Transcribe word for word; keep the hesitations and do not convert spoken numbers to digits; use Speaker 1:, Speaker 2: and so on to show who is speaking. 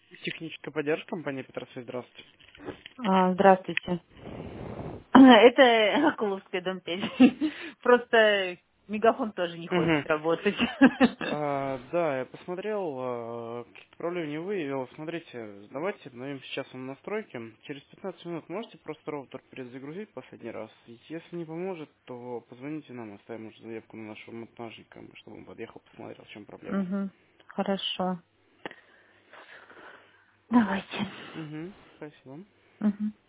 Speaker 1: Техническая поддержка компании Петросвет, здравствуйте.
Speaker 2: А, здравствуйте. Это Акуловская, дом пять. Просто мегафон тоже не хочет
Speaker 1: Угу.
Speaker 2: работать.
Speaker 1: А, да, я посмотрел, а, каких-то проблем не выявил. Смотрите, давайте обновим сейчас вам настройки. Через пятнадцать минут можете просто роутер перезагрузить последний раз. Если не поможет, то позвоните нам, оставим уже заявку на нашего монтажника, чтобы он подъехал, посмотрел, в чем проблема.
Speaker 2: Угу. Хорошо. Давайте.
Speaker 1: Угу, спасибо.
Speaker 2: Мгм.